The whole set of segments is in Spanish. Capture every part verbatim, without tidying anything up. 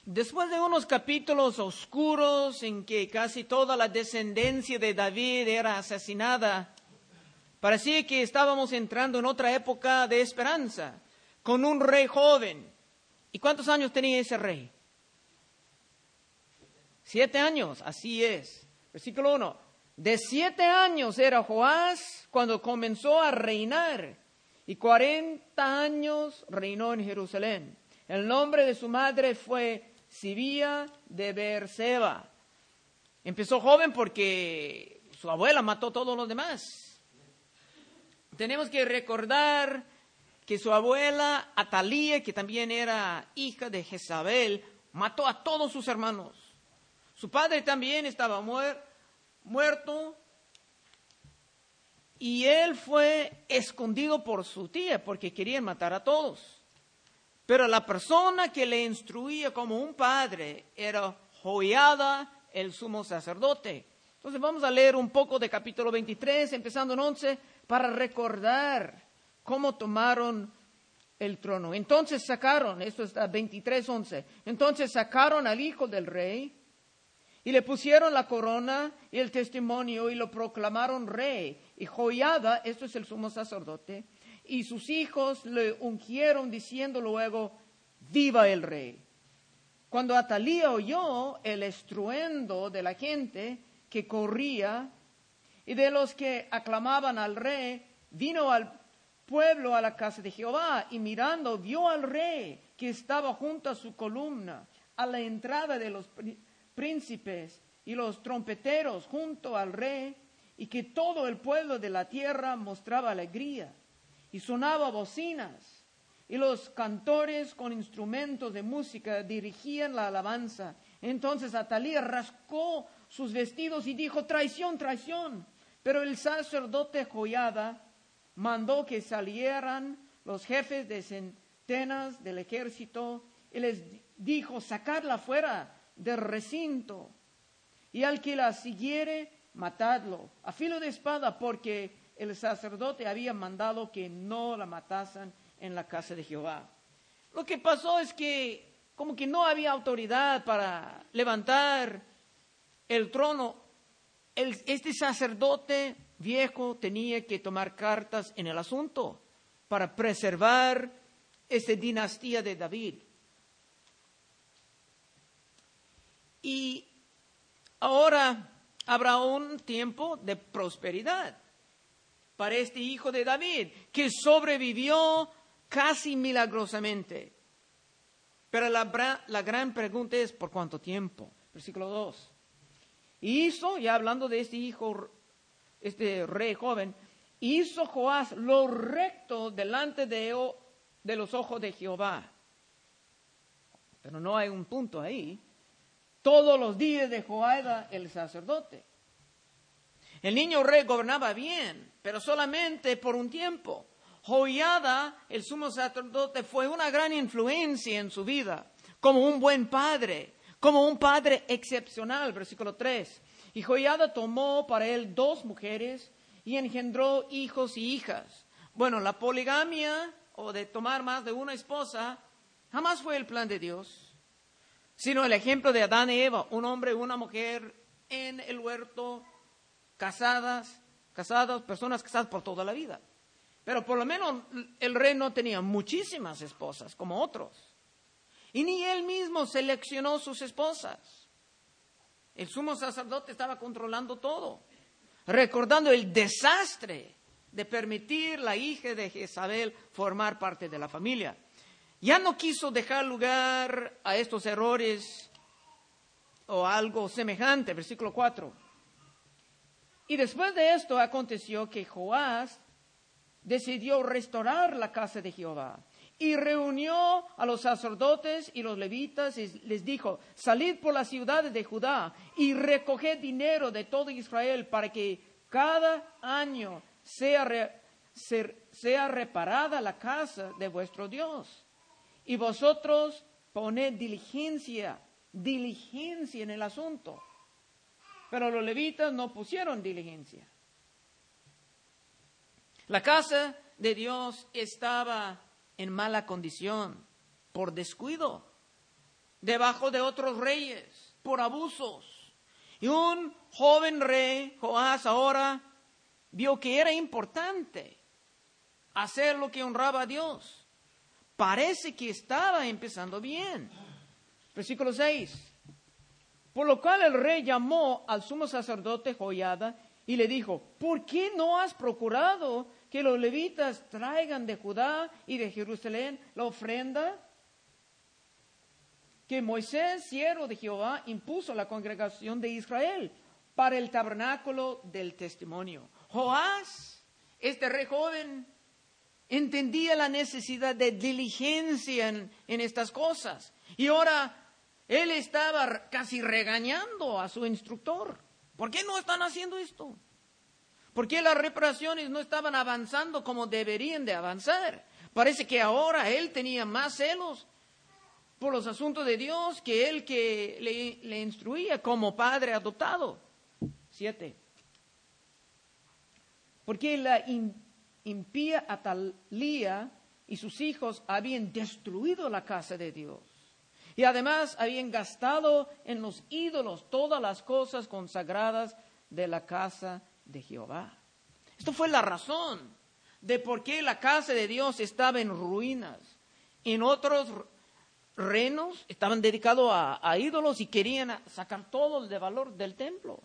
Después de unos capítulos oscuros en que casi toda la descendencia de David era asesinada, parecía que estábamos entrando en otra época de esperanza, con un rey joven. ¿Y cuántos años tenía ese rey? Siete años, así es. Versículo uno. De siete años era Joás cuando comenzó a reinar, y cuarenta años reinó en Jerusalén. El nombre de su madre fue Sibía de Beerseba. Empezó joven porque su abuela mató a todos los demás. Tenemos que recordar que su abuela Atalía, que también era hija de Jezabel, mató a todos sus hermanos. Su padre también estaba muer- muerto y él fue escondido por su tía porque querían matar a todos. Pero la persona que le instruía como un padre era Joiada, el sumo sacerdote. Entonces vamos a leer un poco de capítulo veintitrés, empezando en once, para recordar cómo tomaron el trono. Entonces sacaron, esto está veintitrés, once, entonces sacaron al hijo del rey y le pusieron la corona y el testimonio y lo proclamaron rey. Y Joiada, esto es el sumo sacerdote, y sus hijos le ungieron diciendo luego, viva el rey. Cuando Atalía oyó el estruendo de la gente que corría y de los que aclamaban al rey, vino al pueblo a la casa de Jehová y mirando vio al rey que estaba junto a su columna a la entrada de los príncipes y los trompeteros junto al rey y que todo el pueblo de la tierra mostraba alegría. Y sonaba bocinas, y los cantores con instrumentos de música dirigían la alabanza. Entonces Atalía rascó sus vestidos y dijo, traición, traición. Pero el sacerdote Joiada mandó que salieran los jefes de centenas del ejército y les dijo, sacadla fuera del recinto, y al que la siguiere, matadlo a filo de espada, porque el sacerdote había mandado que no la matasen en la casa de Jehová. Lo que pasó es que como que no había autoridad para levantar el trono. El, este sacerdote viejo tenía que tomar cartas en el asunto para preservar esta dinastía de David. Y ahora habrá un tiempo de prosperidad para este hijo de David, que sobrevivió casi milagrosamente. Pero la, la gran pregunta es, ¿por cuánto tiempo? Versículo dos. Y hizo, ya hablando de este hijo, este rey joven, hizo Joás lo recto delante de, de los ojos de Jehová. Pero no hay un punto ahí. Todos los días de Joiada el sacerdote. El niño rey gobernaba bien, pero solamente por un tiempo. Joiada, el sumo sacerdote, fue una gran influencia en su vida, como un buen padre, como un padre excepcional, versículo tres. Y Joiada tomó para él dos mujeres y engendró hijos y hijas. Bueno, la poligamia, o de tomar más de una esposa, jamás fue el plan de Dios, sino el ejemplo de Adán y Eva, un hombre y una mujer en el huerto, casadas, casadas, personas casadas por toda la vida. Pero por lo menos el rey no tenía muchísimas esposas como otros. Y ni él mismo seleccionó sus esposas. El sumo sacerdote estaba controlando todo, recordando el desastre de permitir la hija de Jezabel formar parte de la familia. Ya no quiso dejar lugar a estos errores o algo semejante, versículo cuatro. Y después de esto aconteció que Joás decidió restaurar la casa de Jehová y reunió a los sacerdotes y los levitas y les dijo, salid por las ciudades de Judá y recoged dinero de todo Israel para que cada año sea, re, sea reparada la casa de vuestro Dios. Y vosotros poned diligencia, diligencia en el asunto. Pero los levitas no pusieron diligencia. La casa de Dios estaba en mala condición por descuido. debajo de otros reyes por abusos. Y un joven rey, Joás, ahora vio que era importante hacer lo que honraba a Dios. Parece que estaba empezando bien. Versículo seis. Por lo cual el rey llamó al sumo sacerdote Joiada y le dijo, ¿por qué no has procurado que los levitas traigan de Judá y de Jerusalén la ofrenda que Moisés, siervo de Jehová, impuso a la congregación de Israel para el tabernáculo del testimonio? Joás, este rey joven, entendía la necesidad de diligencia en, en estas cosas. Y ahora él estaba casi regañando a su instructor. ¿Por qué no están haciendo esto? ¿Por qué las reparaciones no estaban avanzando como deberían de avanzar? Parece que ahora él tenía más celos por los asuntos de Dios que él que le, le instruía como padre adoptado. Siete. Porque la impía Atalía y sus hijos habían destruido la casa de Dios. Y además habían gastado en los ídolos todas las cosas consagradas de la casa de Jehová. Esto fue la razón de por qué la casa de Dios estaba en ruinas. En otros reinos estaban dedicados a, a ídolos y querían sacar todo el de valor del templo.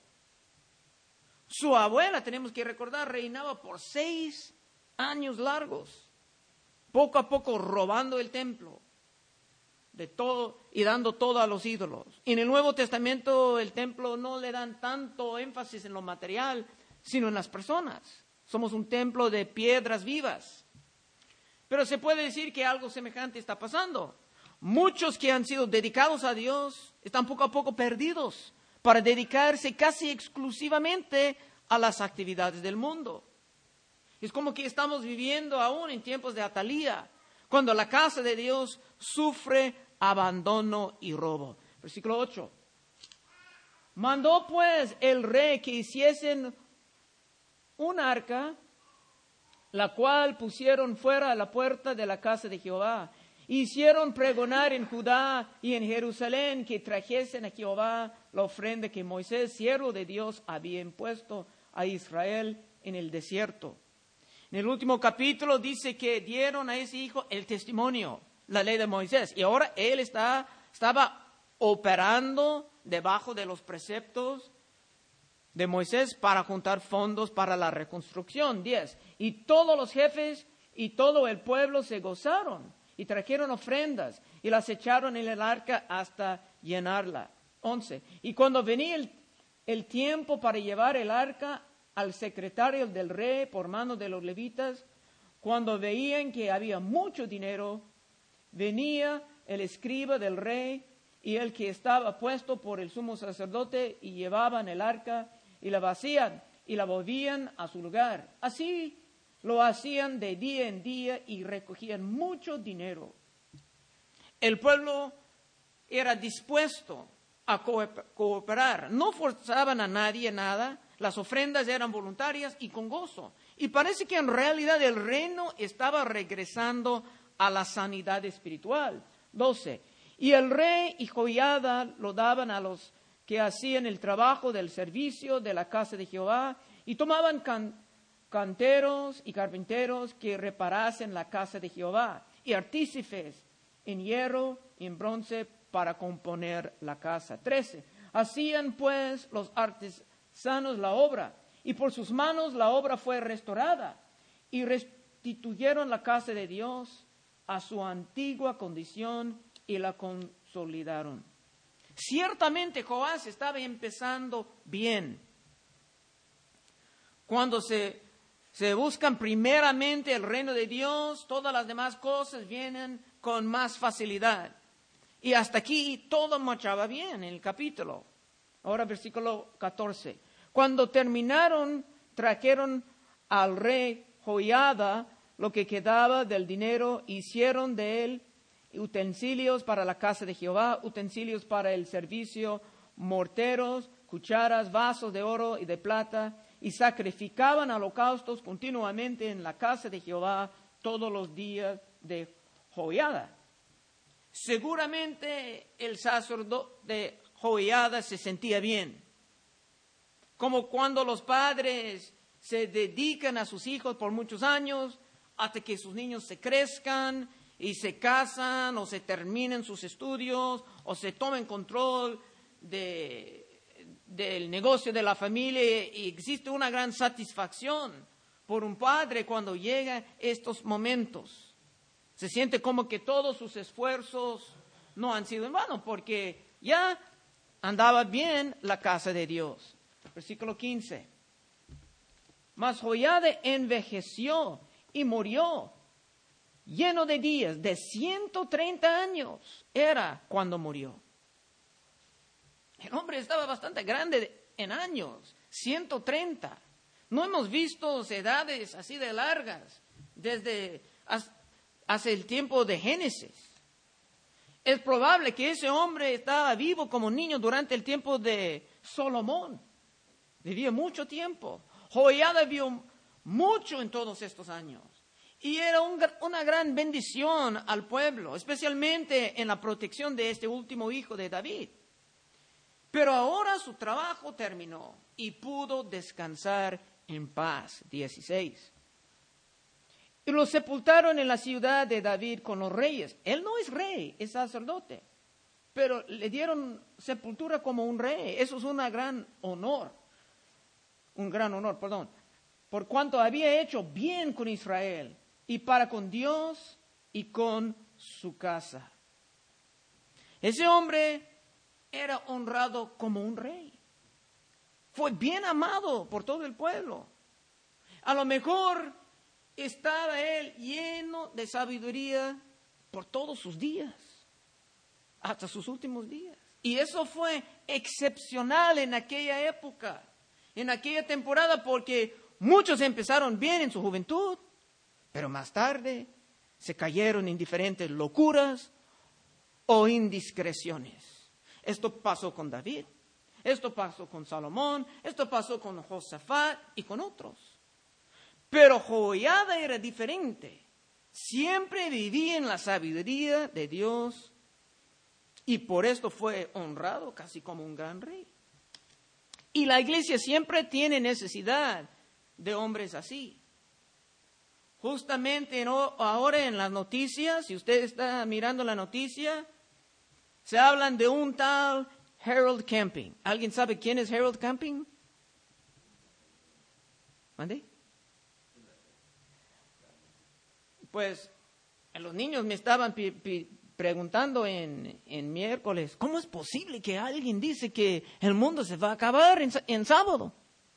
Su abuela, tenemos que recordar, reinaba por seis años largos, poco a poco robando el templo de todo y dando todo a los ídolos. En el Nuevo Testamento el templo no le dan tanto énfasis en lo material, sino en las personas. Somos un templo de piedras vivas. Pero se puede decir que algo semejante está pasando. Muchos que han sido dedicados a Dios están poco a poco perdidos para dedicarse casi exclusivamente a las actividades del mundo. Es como que estamos viviendo aún en tiempos de Atalía, cuando la casa de Dios sufre abandono y robo. Versículo ocho. Mandó pues el rey que hiciesen un arca, la cual pusieron fuera a la puerta de la casa de Jehová. Hicieron pregonar en Judá y en Jerusalén que trajesen a Jehová la ofrenda que Moisés, siervo de Dios, había impuesto a Israel en el desierto. En el último capítulo dice que dieron a ese hijo el testimonio, la ley de Moisés. Y ahora él está, estaba operando debajo de los preceptos de Moisés para juntar fondos para la reconstrucción. Diez. Y todos los jefes y todo el pueblo se gozaron y trajeron ofrendas y las echaron en el arca hasta llenarla. Once. Y cuando venía el, el tiempo para llevar el arca al secretario del rey por mano de los levitas, cuando veían que había mucho dinero, venía el escriba del rey y el que estaba puesto por el sumo sacerdote y llevaban el arca y la vacían y la volvían a su lugar. Así lo hacían de día en día y recogían mucho dinero. El pueblo era dispuesto a cooperar. No forzaban a nadie nada. Las ofrendas eran voluntarias y con gozo. Y parece que en realidad el reino estaba regresando a la sanidad espiritual. doce. Y el rey y Joiada lo daban a los que hacían el trabajo del servicio de la casa de Jehová y tomaban can, canteros y carpinteros que reparasen la casa de Jehová y artífices en hierro y en bronce para componer la casa. trece. Hacían pues los artesanos la obra y por sus manos la obra fue restaurada y restituyeron la casa de Dios a su antigua condición y la consolidaron. Ciertamente Joás estaba empezando bien. Cuando se, se buscan primeramente el reino de Dios, todas las demás cosas vienen con más facilidad. Y hasta aquí todo marchaba bien en el capítulo. Ahora versículo catorce. Cuando terminaron, trajeron al rey Joiada lo que quedaba del dinero, hicieron de él utensilios para la casa de Jehová, utensilios para el servicio, morteros, cucharas, vasos de oro y de plata, y sacrificaban holocaustos continuamente en la casa de Jehová todos los días de Joiada. Seguramente el sacerdote Joiada se sentía bien, como cuando los padres se dedican a sus hijos por muchos años hasta que sus niños se crezcan y se casan o se terminen sus estudios o se tomen control de, del negocio de la familia, y existe una gran satisfacción por un padre cuando llegan estos momentos. Se siente como que todos sus esfuerzos no han sido en vano, porque ya andaba bien la casa de Dios. Versículo quince. Mas Joiada envejeció y murió, lleno de días, de ciento treinta años era cuando murió. El hombre estaba bastante grande en años, ciento treinta. No hemos visto edades así de largas desde hace el tiempo de Génesis. Es probable que ese hombre estaba vivo como niño durante el tiempo de Salomón. Vivía mucho tiempo. Joiada vio mucho en todos estos años. Y era un, una gran bendición al pueblo, especialmente en la protección de este último hijo de David. Pero ahora su trabajo terminó y pudo descansar en paz. dieciséis. Y lo sepultaron en la ciudad de David con los reyes. Él no es rey, es sacerdote. Pero le dieron sepultura como un rey. Eso es un gran honor. Un gran honor, perdón. Por cuanto había hecho bien con Israel y para con Dios y con su casa. Ese hombre era honrado como un rey. Fue bien amado por todo el pueblo. A lo mejor estaba él lleno de sabiduría por todos sus días, hasta sus últimos días. Y eso fue excepcional en aquella época, en aquella temporada, porque muchos empezaron bien en su juventud, pero más tarde se cayeron en diferentes locuras o indiscreciones. Esto pasó con David, esto pasó con Salomón, esto pasó con Josafat y con otros. Pero Joiada era diferente. Siempre vivía en la sabiduría de Dios y por esto fue honrado casi como un gran rey. Y la iglesia siempre tiene necesidad de hombres así. Justamente ahora en las noticias, si usted está mirando la noticia, se hablan de un tal Harold Camping. ¿Alguien sabe quién es Harold Camping? ¿Mande? Pues los niños me estaban pi- pi- preguntando en, en miércoles, ¿cómo es posible que alguien dice que el mundo se va a acabar en, en sábado?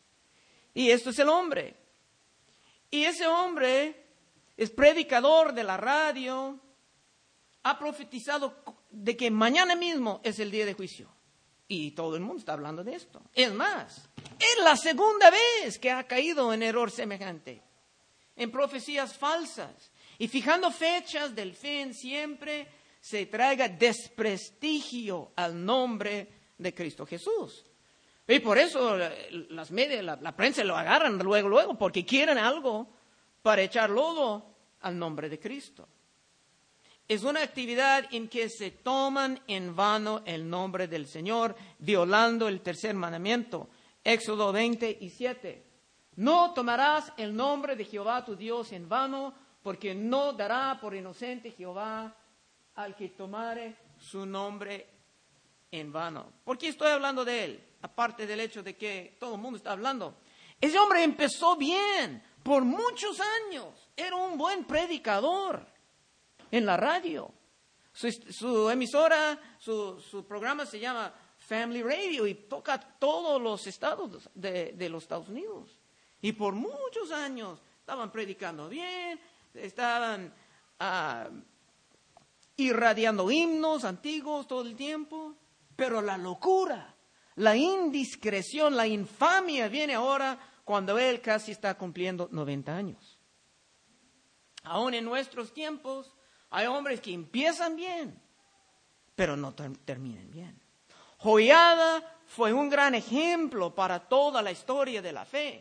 Y esto es el hombre. Y ese hombre es predicador de la radio, ha profetizado de que mañana mismo es el día de juicio. Y todo el mundo está hablando de esto. Es más, es la segunda vez que ha caído en error semejante, en profecías falsas. Y fijando fechas del fin siempre se traiga desprestigio al nombre de Cristo Jesús. Y por eso las medias, la, la prensa lo agarran luego, luego, porque quieren algo para echar lodo al nombre de Cristo. Es una actividad en que se toman en vano el nombre del Señor, violando el tercer mandamiento. Éxodo veinte y siete. No tomarás el nombre de Jehová tu Dios en vano, porque no dará por inocente Jehová al que tomare su nombre en vano. ¿Por qué estoy hablando de él? Aparte del hecho de que todo el mundo está hablando. Ese hombre empezó bien por muchos años. Era un buen predicador en la radio. Su, su emisora, su, su programa se llama Family Radio y toca todos los estados de, de los Estados Unidos. Y por muchos años estaban predicando bien, estaban uh, irradiando himnos antiguos todo el tiempo, pero la locura, la indiscreción, la infamia viene ahora cuando él casi está cumpliendo noventa años. Aún en nuestros tiempos hay hombres que empiezan bien, pero no ter- terminan bien. Joiada fue un gran ejemplo para toda la historia de la fe.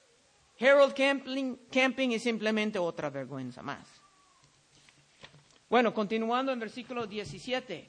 Harold Camping, Camping es simplemente otra vergüenza más. Bueno, continuando en versículo diecisiete.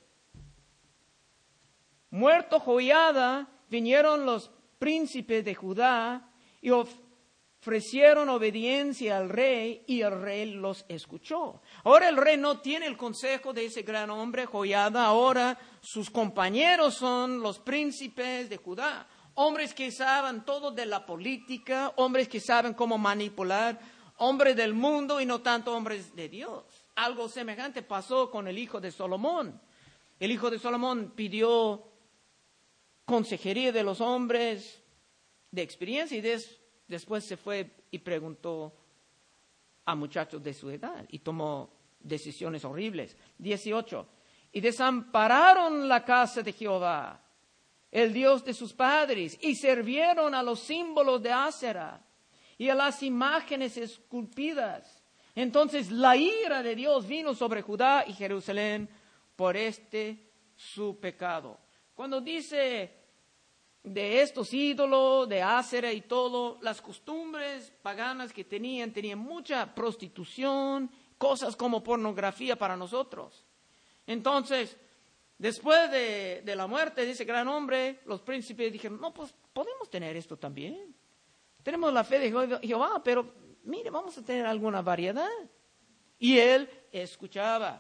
Muerto Joiada, vinieron los príncipes de Judá y ofrecieron obediencia al rey, y el rey los escuchó. Ahora el rey no tiene el consejo de ese gran hombre Joiada, ahora sus compañeros son los príncipes de Judá, hombres que saben todo de la política, hombres que saben cómo manipular, hombres del mundo y no tanto hombres de Dios. Algo semejante pasó con el hijo de Salomón. El hijo de Salomón pidió consejería de los hombres de experiencia y des, después se fue y preguntó a muchachos de su edad y tomó decisiones horribles. dieciocho. Y desampararon la casa de Jehová, el Dios de sus padres, y sirvieron a los símbolos de Asera y a las imágenes esculpidas. Entonces la ira de Dios vino sobre Judá y Jerusalén por este su pecado. Cuando dice de estos ídolos, de Asera y todo, las costumbres paganas que tenían, tenían mucha prostitución, cosas como pornografía para nosotros. Entonces, después de, de la muerte de ese gran hombre, los príncipes dijeron, no, pues podemos tener esto también. Tenemos la fe de Jehová, pero mire, vamos a tener alguna variedad. Y él escuchaba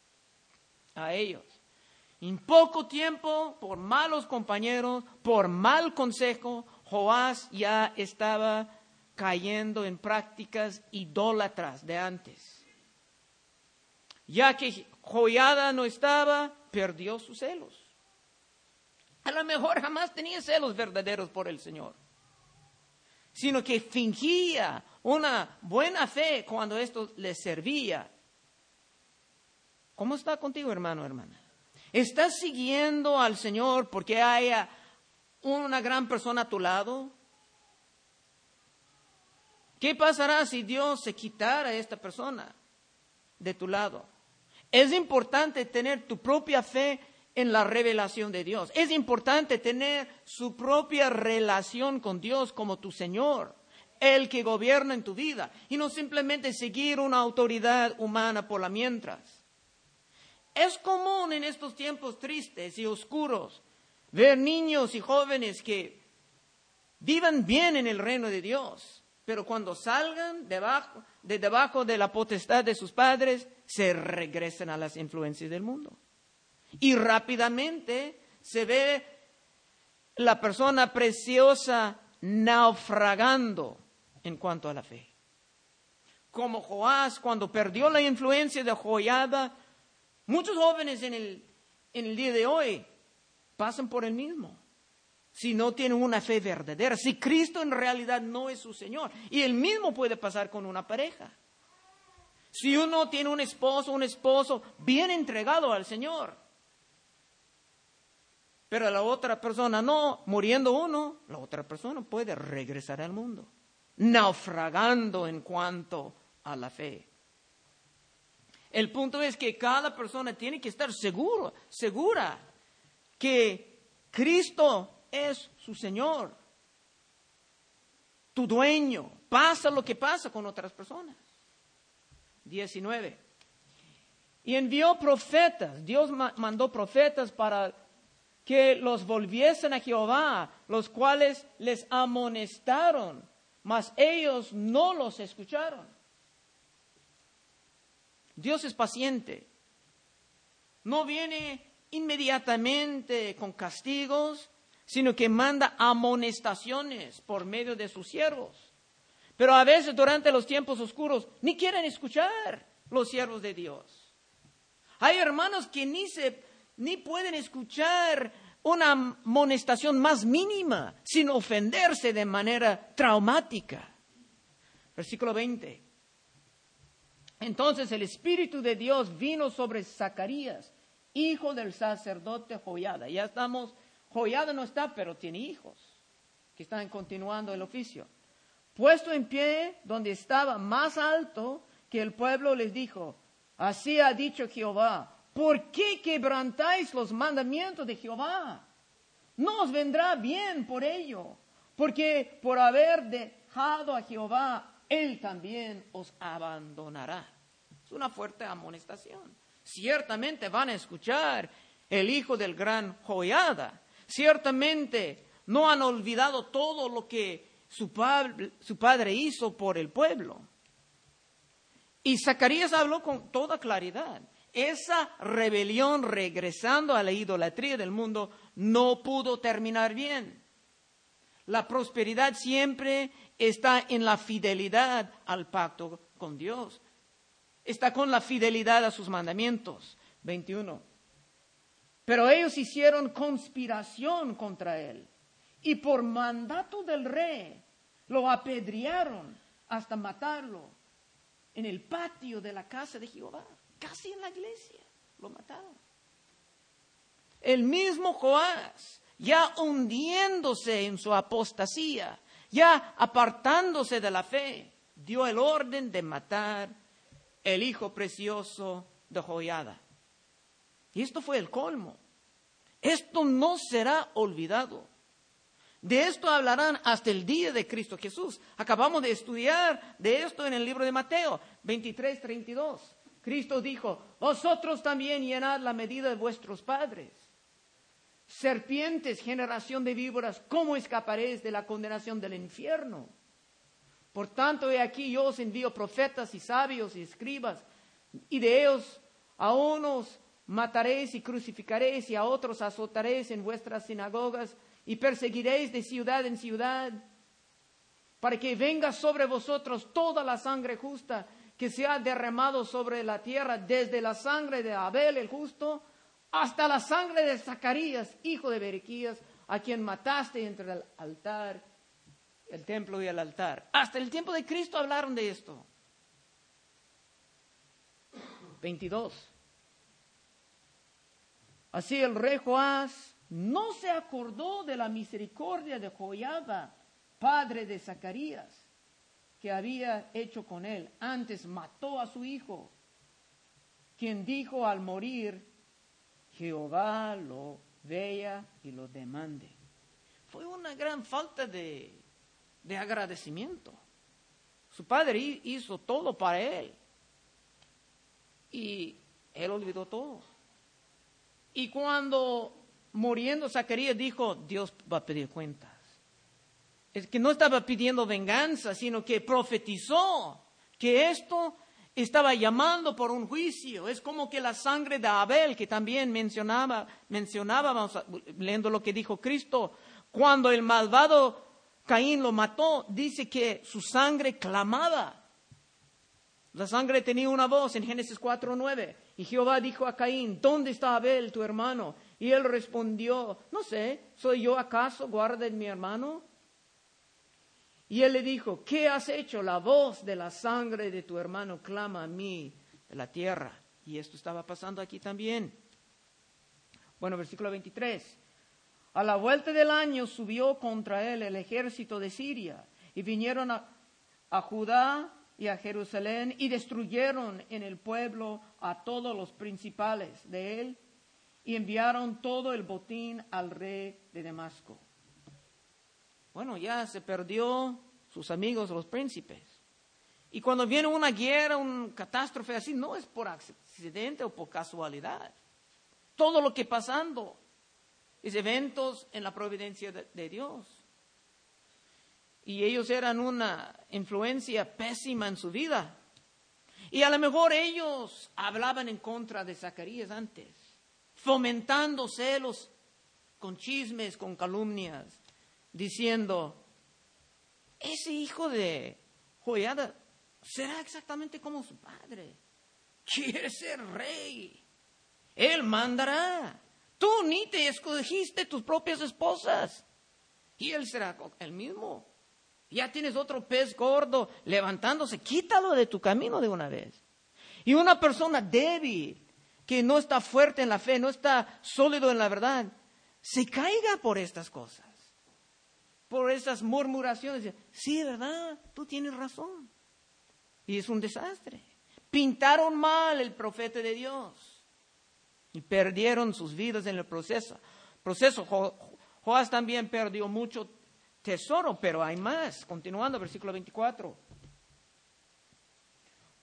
a ellos. En poco tiempo, por malos compañeros, por mal consejo, Joás ya estaba cayendo en prácticas idólatras de antes. Ya que Joiada no estaba, perdió sus celos. A lo mejor jamás tenía celos verdaderos por el Señor, sino que fingía una buena fe cuando esto le servía. ¿Cómo está contigo, hermano, hermana? ¿Estás siguiendo al Señor porque haya una gran persona a tu lado? ¿Qué pasará si Dios se quitara a esta persona de tu lado? Es importante tener tu propia fe en la revelación de Dios. Es importante tener su propia relación con Dios como tu Señor, el que gobierna en tu vida, y no simplemente seguir una autoridad humana por la mientras. Es común en estos tiempos tristes y oscuros ver niños y jóvenes que vivan bien en el reino de Dios, pero cuando salgan debajo, de debajo de la potestad de sus padres, se regresan a las influencias del mundo. Y rápidamente se ve la persona preciosa naufragando en cuanto a la fe. Como Joás, cuando perdió la influencia de Joiada, muchos jóvenes en el, en el día de hoy pasan por el mismo. Si no tienen una fe verdadera, si Cristo en realidad no es su Señor. Y el mismo puede pasar con una pareja. Si uno tiene un esposo, un esposo bien entregado al Señor, pero la otra persona no, muriendo uno, la otra persona puede regresar al mundo, naufragando en cuanto a la fe. El punto es que cada persona tiene que estar seguro, segura que Cristo es su Señor, tu dueño. Pasa lo que pasa con otras personas. diecinueve. Y envió profetas, Dios mandó profetas para que los volviesen a Jehová, los cuales les amonestaron, mas ellos no los escucharon. Dios es paciente. No viene inmediatamente con castigos, sino que manda amonestaciones por medio de sus siervos. Pero a veces durante los tiempos oscuros ni quieren escuchar los siervos de Dios. Hay hermanos que ni se, ni pueden escuchar una amonestación más mínima sin ofenderse de manera traumática. Versículo veinte. Entonces el Espíritu de Dios vino sobre Zacarías, hijo del sacerdote Joiada. Ya estamos, Joiada no está, pero tiene hijos que están continuando el oficio. Puesto en pie donde estaba más alto que el pueblo, les dijo: así ha dicho Jehová, ¿por qué quebrantáis los mandamientos de Jehová? No os vendrá bien por ello, porque por haber dejado a Jehová, Él también os abandonará. Es una fuerte amonestación. Ciertamente van a escuchar el hijo del gran Joiada. Ciertamente no han olvidado todo lo que su padre, su padre hizo por el pueblo. Y Zacarías habló con toda claridad. Esa rebelión regresando a la idolatría del mundo no pudo terminar bien. La prosperidad siempre está en la fidelidad al pacto con Dios. Está con la fidelidad a sus mandamientos. veintiuno. Pero ellos hicieron conspiración contra él y por mandato del rey lo apedrearon hasta matarlo en el patio de la casa de Jehová, casi en la iglesia, lo mataron. El mismo Joás, ya hundiéndose en su apostasía, ya apartándose de la fe, dio el orden de matar el hijo precioso de Joiada. Y esto fue el colmo. Esto no será olvidado. De esto hablarán hasta el día de Cristo Jesús. Acabamos de estudiar de esto en el libro de Mateo veintitrés, treinta y dos. Cristo dijo, vosotros también llenad la medida de vuestros padres. Serpientes, generación de víboras, ¿cómo escaparéis de la condenación del infierno? Por tanto, he aquí yo os envío profetas y sabios y escribas, y de ellos a unos mataréis y crucificaréis, y a otros azotaréis en vuestras sinagogas, y perseguiréis de ciudad en ciudad, para que venga sobre vosotros toda la sangre justa que se ha derramado sobre la tierra, desde la sangre de Abel el justo, hasta la sangre de Zacarías, hijo de Berequías, a quien mataste entre el altar, el templo y el altar. Hasta el tiempo de Cristo hablaron de esto. veintidós. Así el rey Joás no se acordó de la misericordia de Joiada, padre de Zacarías, que había hecho con él. Antes mató a su hijo, quien dijo al morir, Jehová lo vea y lo demande. Fue una gran falta de, de agradecimiento. Su padre hizo todo para él y él olvidó todo. Y cuando muriendo Zacarías dijo, Dios va a pedir cuentas. Es que no estaba pidiendo venganza, sino que profetizó que esto estaba llamando por un juicio. Es como que la sangre de Abel, que también mencionaba, mencionábamos leyendo lo que dijo Cristo, cuando el malvado Caín lo mató, dice que su sangre clamaba. La sangre tenía una voz en Génesis cuatro nueve. Y Jehová dijo a Caín, ¿dónde está Abel, tu hermano? Y él respondió, no sé, ¿soy yo acaso guarda de mi hermano? Y él le dijo, ¿qué has hecho? La voz de la sangre de tu hermano clama a mí de la tierra. Y esto estaba pasando aquí también. Bueno, versículo veintitrés. A la vuelta del año subió contra él el ejército de Siria y vinieron a, a Judá y a Jerusalén y destruyeron en el pueblo a todos los principales de él y enviaron todo el botín al rey de Damasco. Bueno, ya se perdió sus amigos los príncipes. Y cuando viene una guerra, una catástrofe así, no es por accidente o por casualidad. Todo lo que pasando es eventos en la providencia de, de Dios. Y ellos eran una influencia pésima en su vida. Y a lo mejor ellos hablaban en contra de Zacarías antes, fomentando celos con chismes, con calumnias, diciendo, ese hijo de Joiada será exactamente como su padre. Quiere ser rey. Él mandará. Tú ni te escogiste tus propias esposas. Y él será el mismo. Ya tienes otro pez gordo levantándose. Quítalo de tu camino de una vez. Y una persona débil, que no está fuerte en la fe, no está sólido en la verdad, se caiga por estas cosas. Por esas murmuraciones. Sí, ¿verdad? Tú tienes razón. Y es un desastre. Pintaron mal el profeta de Dios. Y perdieron sus vidas en el proceso. proceso. Jo, Joás también perdió mucho tesoro, pero hay más. Continuando, versículo veinticuatro.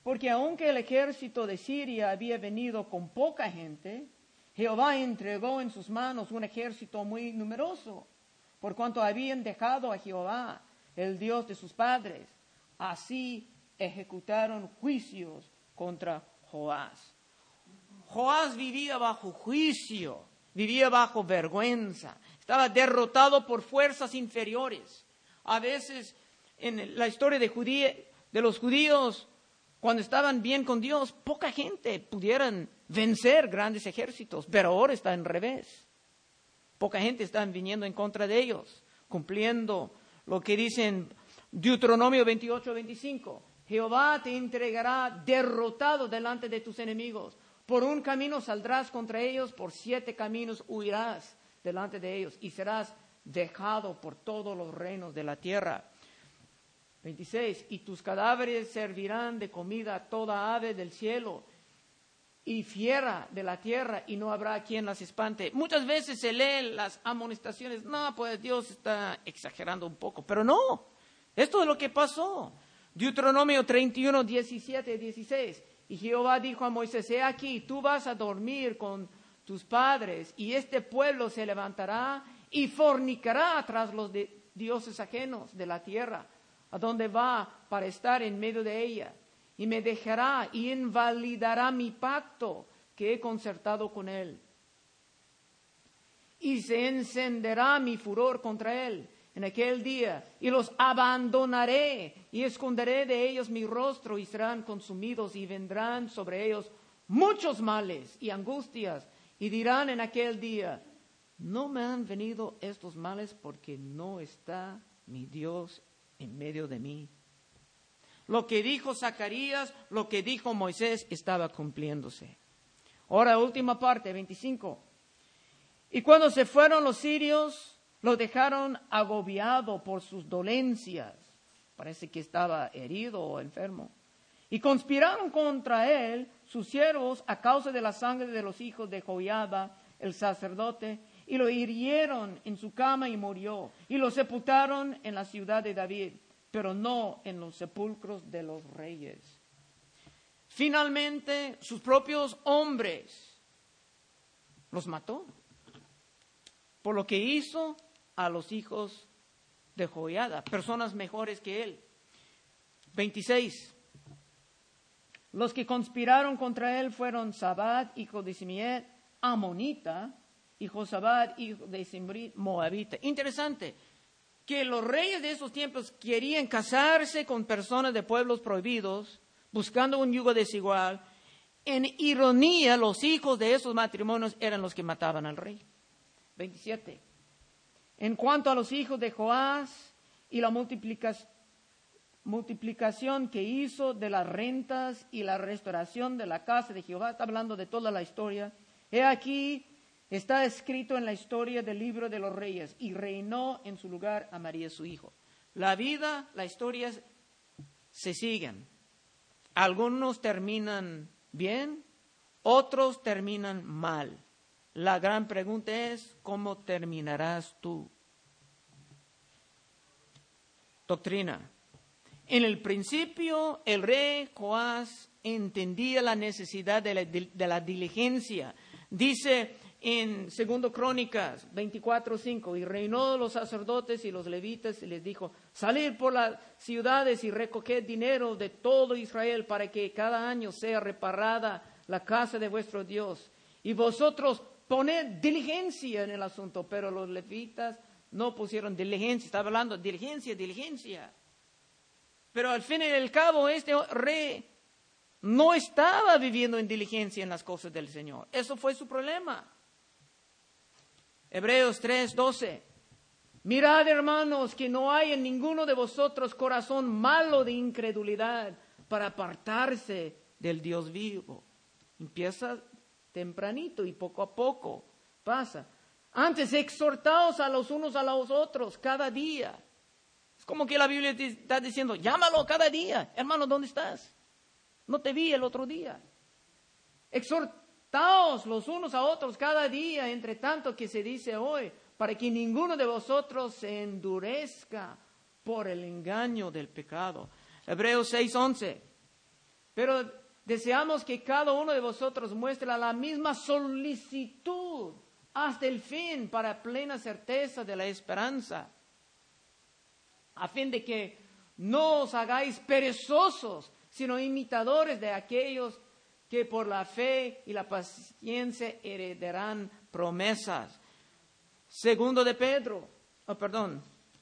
Porque aunque el ejército de Siria había venido con poca gente, Jehová entregó en sus manos un ejército muy numeroso, por cuanto habían dejado a Jehová, el Dios de sus padres. Así ejecutaron juicios contra Joás. Joás vivía bajo juicio, vivía bajo vergüenza, estaba derrotado por fuerzas inferiores. A veces en la historia de, judía, de los judíos, cuando estaban bien con Dios, poca gente pudieran vencer grandes ejércitos, pero ahora está en revés. Poca gente está viniendo en contra de ellos, cumpliendo lo que dice en Deuteronomio veintiocho veinticinco. Jehová te entregará derrotado delante de tus enemigos. Por un camino saldrás contra ellos, por siete caminos huirás delante de ellos y serás dejado por todos los reinos de la tierra. veintiséis. Y tus cadáveres servirán de comida a toda ave del cielo y fiera de la tierra, y no habrá quien las espante. Muchas veces se leen las amonestaciones, no, pues Dios está exagerando un poco, pero no, esto es lo que pasó. Deuteronomio treinta y uno, diecisiete, dieciséis. Y Jehová dijo a Moisés: he aquí, tú vas a dormir con tus padres, y este pueblo se levantará y fornicará tras los de dioses ajenos de la tierra, a donde va para estar en medio de ella. Y me dejará y invalidará mi pacto que he concertado con él. Y se encenderá mi furor contra él en aquel día, y los abandonaré y esconderé de ellos mi rostro, y serán consumidos, y vendrán sobre ellos muchos males y angustias, y dirán en aquel día: no me han venido estos males porque no está mi Dios en medio de mí. Lo que dijo Zacarías, lo que dijo Moisés estaba cumpliéndose. Ahora, última parte, veinticinco. Y cuando se fueron los sirios, lo dejaron agobiado por sus dolencias. Parece que estaba herido o enfermo. Y conspiraron contra él sus siervos a causa de la sangre de los hijos de Joiada, el sacerdote, y lo hirieron en su cama y murió. Y lo sepultaron en la ciudad de David, pero no en los sepulcros de los reyes. Finalmente, sus propios hombres los mató por lo que hizo a los hijos de Joiada, personas mejores que él. veintiséis. Los que conspiraron contra él fueron Zabad, hijo de Simiet, amonita, y Josabad, hijo de Simri, moabita. Interesante que los reyes de esos tiempos querían casarse con personas de pueblos prohibidos, buscando un yugo desigual. En ironía, los hijos de esos matrimonios eran los que mataban al rey. veintisiete. En cuanto a los hijos de Joás y la multiplicación, multiplicación que hizo de las rentas y la restauración de la casa de Jehová, está hablando de toda la historia. He aquí, está escrito en la historia del libro de los reyes, y reinó en su lugar a María su hijo. La vida, las historias se siguen. Algunos terminan bien, otros terminan mal. La gran pregunta es, ¿cómo terminarás tú? Doctrina. En el principio, el rey Joás entendía la necesidad de la, de la diligencia. Dice en Segundo Crónicas veinticuatro cinco, y reinó los sacerdotes y los levitas y les dijo: salid por las ciudades y recoged dinero de todo Israel para que cada año sea reparada la casa de vuestro Dios. Y vosotros poned diligencia en el asunto. Pero los levitas no pusieron diligencia. Estaba hablando de diligencia, diligencia. Pero al fin y al cabo, este rey no estaba viviendo en diligencia en las cosas del Señor. Eso fue su problema. Hebreos tres doce. Mirad, hermanos, que no hay en ninguno de vosotros corazón malo de incredulidad para apartarse del Dios vivo. Empieza tempranito y poco a poco pasa. Antes, exhortaos a los unos a los otros cada día. Es como que la Biblia te está diciendo: llámalo cada día. Hermano, ¿dónde estás? No te vi el otro día. Exhortaos los unos a otros cada día, entre tanto que se dice hoy, para que ninguno de vosotros se endurezca por el engaño del pecado. Hebreos seis once. Pero deseamos que cada uno de vosotros muestre la misma solicitud hasta el fin para plena certeza de la esperanza, a fin de que no os hagáis perezosos, sino imitadores de aquellos que por la fe y la paciencia heredarán promesas. Segundo de Pedro, oh, perdón,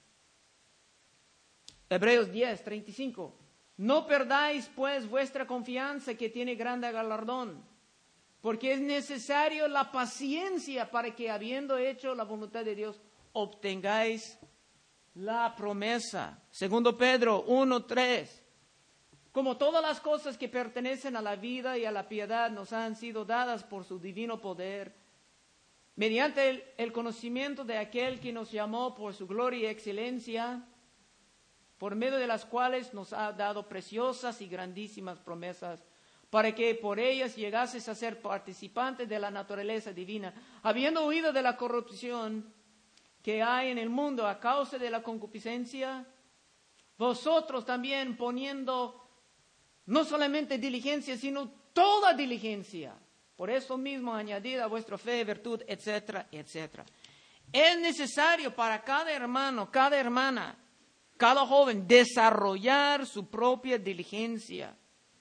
Hebreos diez, treinta y cinco. No perdáis pues vuestra confianza, que tiene grande galardón, porque es necesario la paciencia para que, habiendo hecho la voluntad de Dios, obtengáis la promesa. Segundo Pedro uno, tres. Como todas las cosas que pertenecen a la vida y a la piedad nos han sido dadas por su divino poder, mediante el, el conocimiento de aquel que nos llamó por su gloria y excelencia, por medio de las cuales nos ha dado preciosas y grandísimas promesas, para que por ellas llegases a ser participantes de la naturaleza divina, habiendo huido de la corrupción que hay en el mundo a causa de la concupiscencia, vosotros también poniendo no solamente diligencia, sino toda diligencia, por eso mismo añadida a vuestra fe, virtud, etcétera, etcétera. Es necesario para cada hermano, cada hermana, cada joven, desarrollar su propia diligencia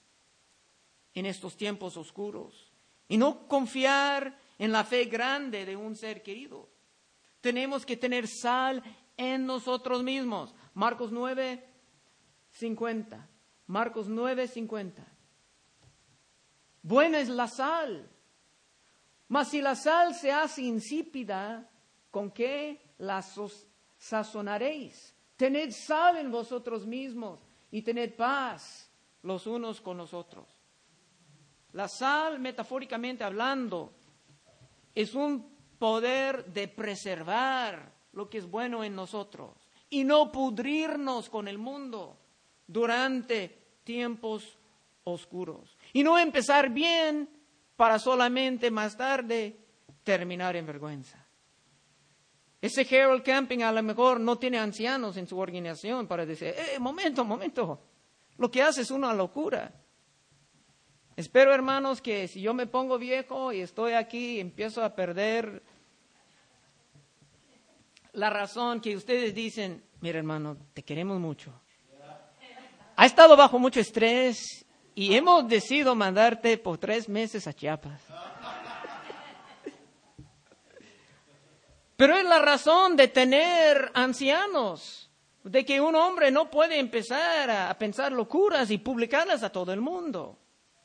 en estos tiempos oscuros y no confiar en la fe grande de un ser querido. Tenemos que tener sal en nosotros mismos. Marcos nueve, cincuenta. Marcos nueve, cincuenta. Buena es la sal, mas si la sal se hace insípida, ¿con qué la sazonaréis? Tened sal en vosotros mismos y tened paz los unos con los otros. La sal, metafóricamente hablando, es un poder de preservar lo que es bueno en nosotros y no pudrirnos con el mundo durante tiempos oscuros. Y no empezar bien para solamente más tarde terminar en vergüenza. Ese Harold Camping a lo mejor no tiene ancianos en su organización para decir, eh, momento, momento, lo que hace es una locura. Espero, hermanos, que si yo me pongo viejo y estoy aquí y empiezo a perder la razón, que ustedes dicen, mira hermano, te queremos mucho. Ha estado bajo mucho estrés y hemos decidido mandarte por tres meses a Chiapas. Pero es la razón de tener ancianos, de que un hombre no puede empezar a pensar locuras y publicarlas a todo el mundo.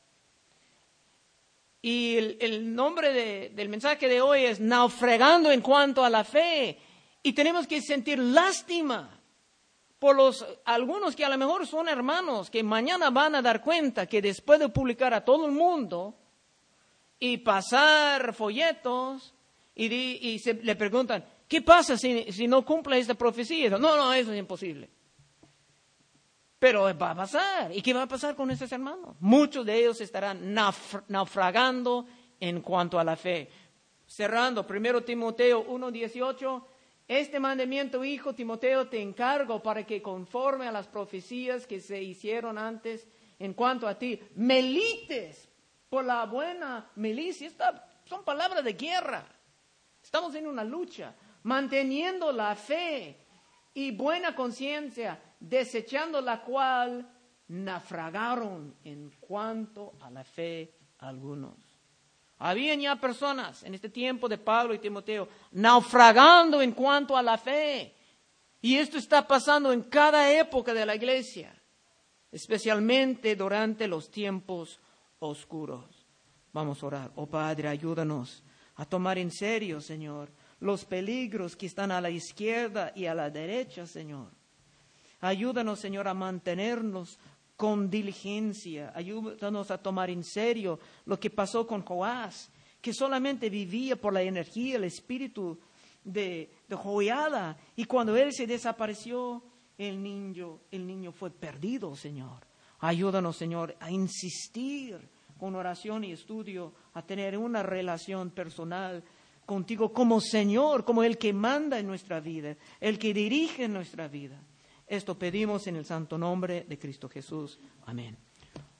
Y el, el nombre de, del mensaje de hoy es naufragando en cuanto a la fe. Y tenemos que sentir lástima por los algunos que a lo mejor son hermanos que mañana van a dar cuenta que después de publicar a todo el mundo y pasar folletos y, di, y se, le preguntan, ¿qué pasa si, si no cumple esta profecía? No, no, eso es imposible. Pero va a pasar. ¿Y qué va a pasar con esos hermanos? Muchos de ellos estarán nauf- naufragando en cuanto a la fe. Cerrando, primero Timoteo uno dieciocho. Este mandamiento, hijo Timoteo, te encargo para que conforme a las profecías que se hicieron antes en cuanto a ti, milites por la buena milicia. Estas son palabras de guerra. Estamos en una lucha, manteniendo la fe y buena conciencia, desechando la cual naufragaron en cuanto a la fe algunos. Habían ya personas en este tiempo de Pablo y Timoteo naufragando en cuanto a la fe. Y esto está pasando en cada época de la iglesia, especialmente durante los tiempos oscuros. Vamos a orar. Oh Padre, ayúdanos a tomar en serio, Señor, los peligros que están a la izquierda y a la derecha, Señor. Ayúdanos, Señor, a mantenernos con diligencia. Ayúdanos a tomar en serio lo que pasó con Joás, que solamente vivía por la energía, el espíritu de, de Joiada. Y cuando él se desapareció, el niño, el niño fue perdido, Señor. Ayúdanos, Señor, a insistir con oración y estudio, a tener una relación personal contigo como Señor, como el que manda en nuestra vida, el que dirige en nuestra vida. Esto pedimos en el santo nombre de Cristo Jesús. Amén.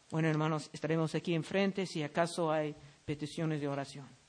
Bueno, hermanos, estaremos aquí enfrente si acaso hay peticiones de oración.